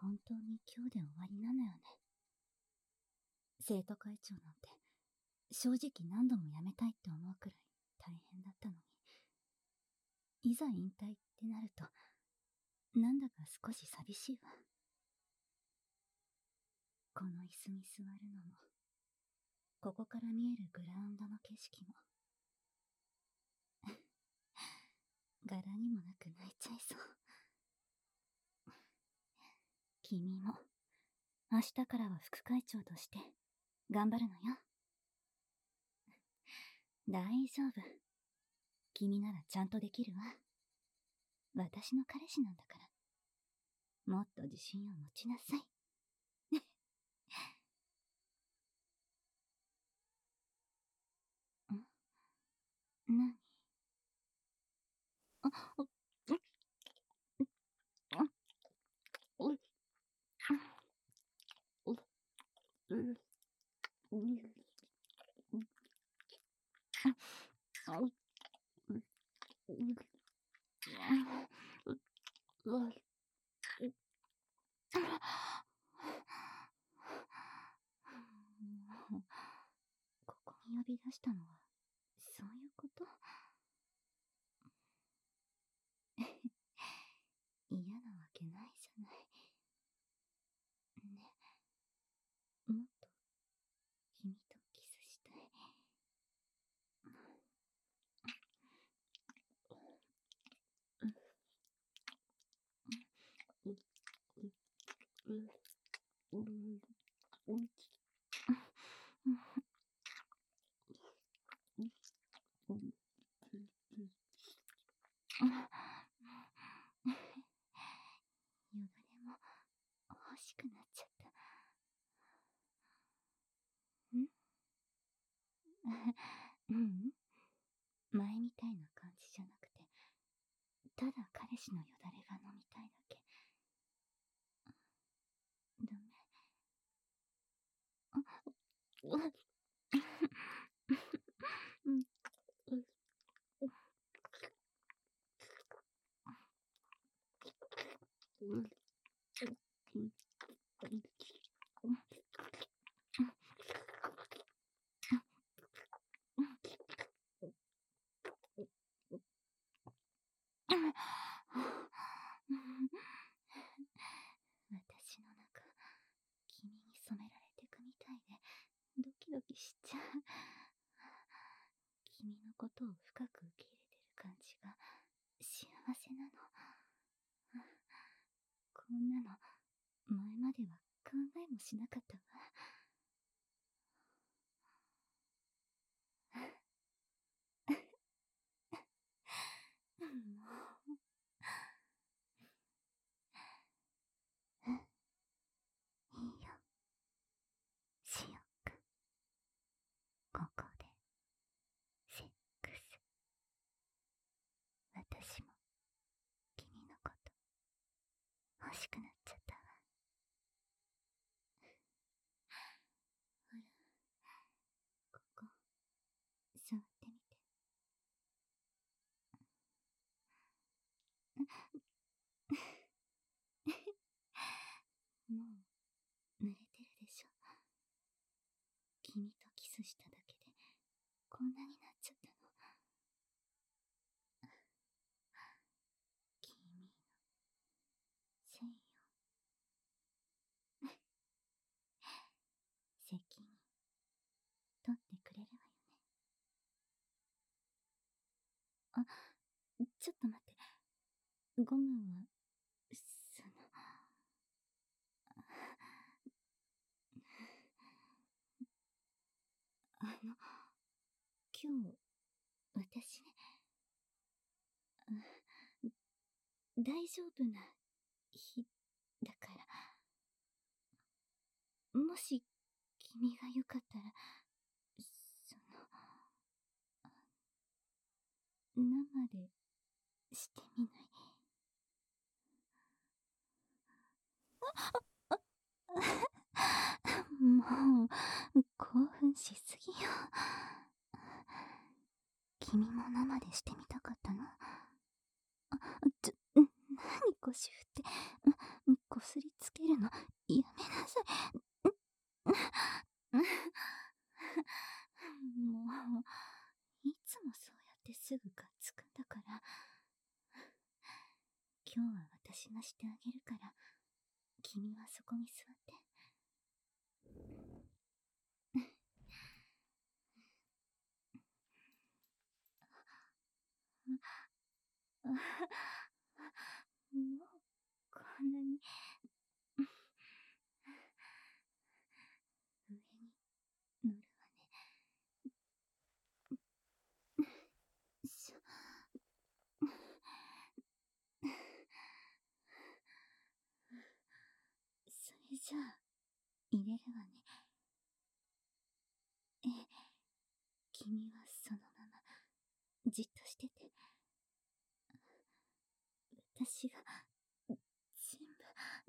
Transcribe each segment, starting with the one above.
本当に今日で終わりなのよね。生徒会長なんて、正直何度も辞めたいって思うくらい大変だったのに。いざ引退ってなると、なんだか少し寂しいわ。この椅子に座るのも、ここから見えるグラウンドの景色も、柄にもなく泣いちゃいそう。君も、明日からは副会長として頑張るのよ。大丈夫。君ならちゃんとできるわ。私の彼氏なんだから。もっと自信を持ちなさい。何？ここに呼び出したのは、そういうこと？嫌なわけないじゃない。ね、もっと君とキスしたい。よだれも欲しくなっちゃった。前みたいな感じじゃなくて、ただ彼氏のよだれが飲みたいだけ。ダメ。私の中、君に染められてくみたいで、ドキドキしちゃう。君のことを深く受け入れてる感じが幸せなの。こんなの前までは考えもしなかったわ。いいよ、しよっか。ここでセックス。私も君のこと欲しくなっちゃったわ。ほら、ここ触ってみて。もう濡れてるでしょ。君とキスしただけでこんなになっちゃったの。君のせいよ。責任取ってくれるわよね。あ、ちょっと待って。ゴムは、今日、私ね、大丈夫な日だから、もし君がよかったら、生でしてみない？もう、興奮しすぎよ。君も生でしてみたかったの？何腰振って、こすりつけるの？ 今日は私がしてあげるから、君はそこに座って。もう、こんなに、上に乗るわね。それじゃあ、入れるわね。君はそのまま、じっとしてて。私が、全部、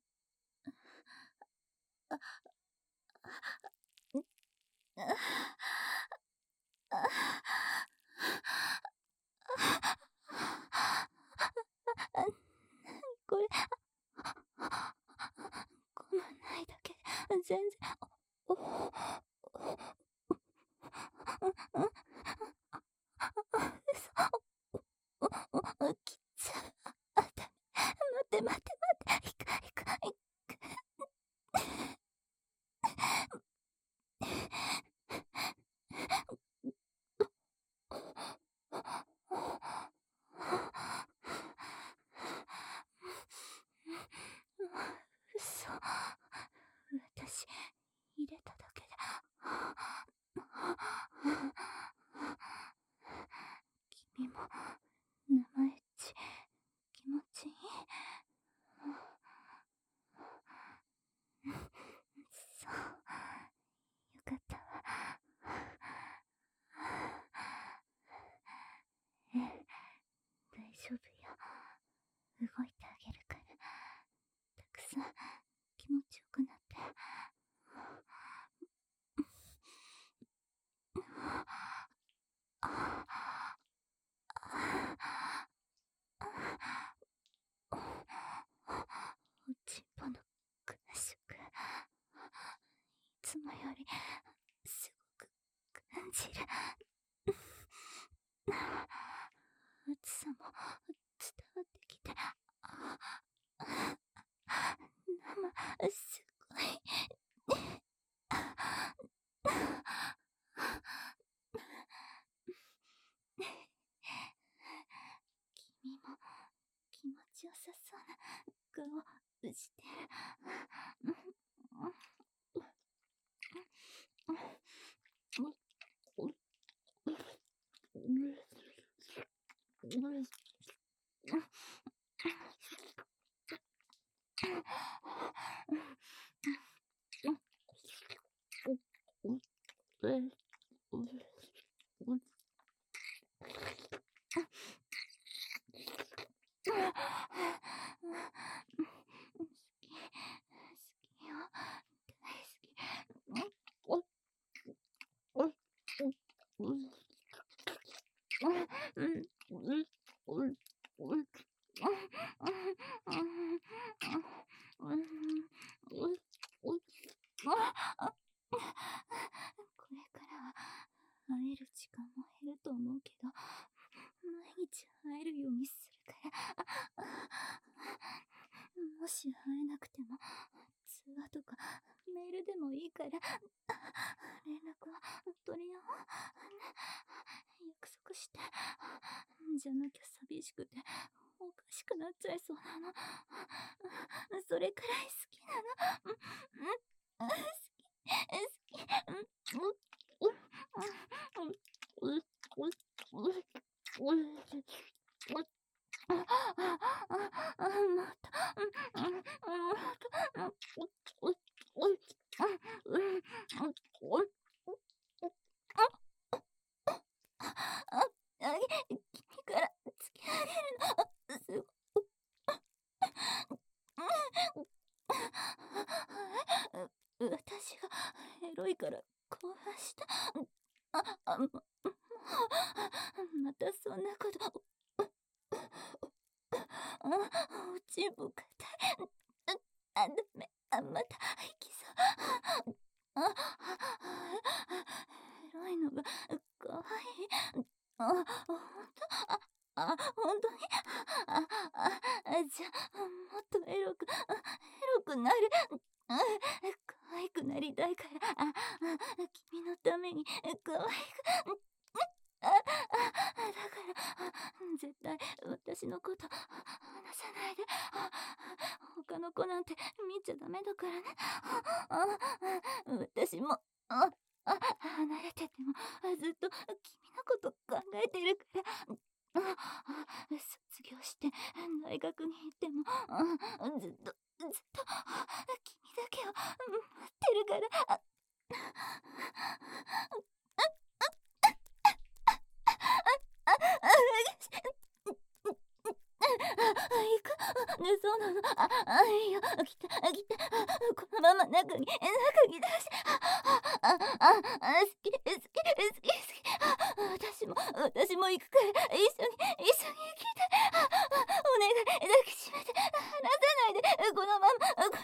これ、こまないだけで、全然、きつ、ダメ、待って、行く、嘘、私、入れただけで、君も、生エッチ、気持ちいい。そう、よかったわ。大丈夫よ。動いてあげるから。たくさん気持ちよくなって。おちんぽの感触、いつもよりすごく感じる。熱さも伝わってきて、すごい。君も気持ちよさそうな顔してる。これからは会える時間も減ると思うけど、毎日会えるようにするから。もし会えなくても、通話とかメールでもいいから、連絡は取り合おう。約束して。じゃなきゃ寂しくて、おかしくなっちゃいそうなの。それくらい好きなの。好君から付き合えるの。私がエロいから興奮した。またそんなこと。おちんぽ硬い。ダメ。またいきそう。エロいのが可愛い。ほんと。 ほんとに？じゃもっとエロくなる。可愛くなりたいから、君のために可愛く、だから、絶対私のこと話さないで。他の子なんて見ちゃダメだからね。私も、離れててもずっと君のこと考えてるから。卒業して大学に行っても、ずっと君だけを待ってるから。行く？ね、そうなの？いいよ、来て、このまま中に出して。好き、私も行くから、一緒に行きたい。お願い、抱きしめて、離さないで、このまま、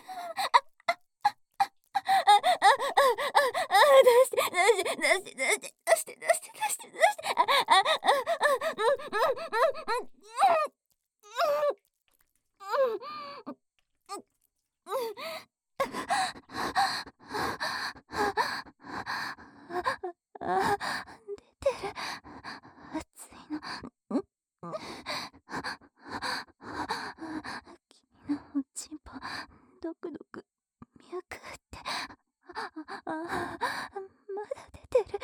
出して。出てる。熱いの。君のおちんぽ、ドク脈って。まだ出てる。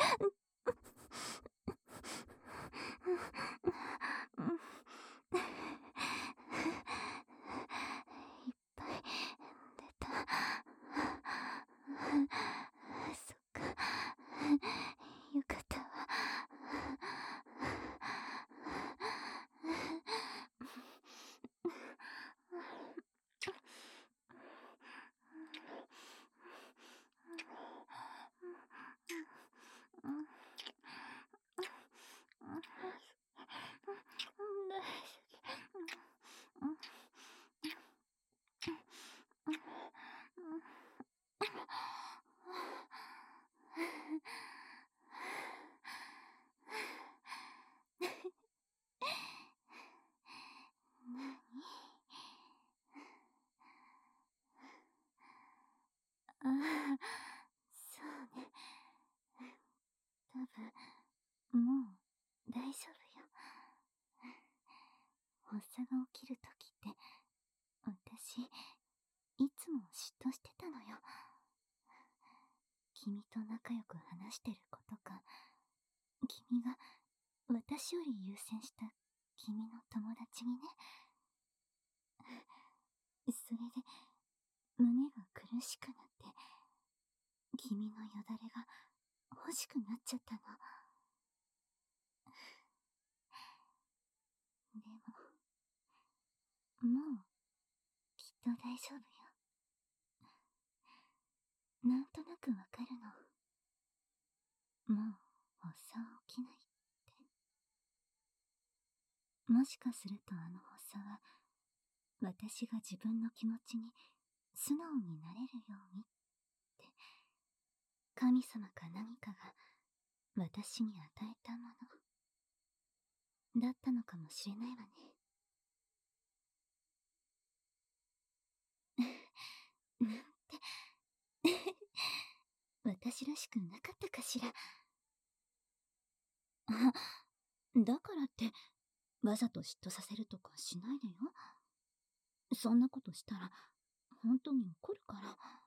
いっぱい出た。そっか、よかったわ。そうね。多分、もう大丈夫よ。発作が起きるときって、私、いつも嫉妬してたのよ。君と仲良く話してる子とか、君が私より優先した君の友達にね。それで、胸が苦しくなって、君のよだれが欲しくなっちゃったの。でも、もう、きっと大丈夫よ。なんとなくわかるの。もう、発作は起きないって。もしかすると発作は、私が自分の気持ちに素直になれるようにって、神様か何かが私に与えたものだったのかもしれないわね。なんて私らしくなかったかしら。だからってわざと嫉妬させるとかしないでよ。そんなことしたら本当に怒るから。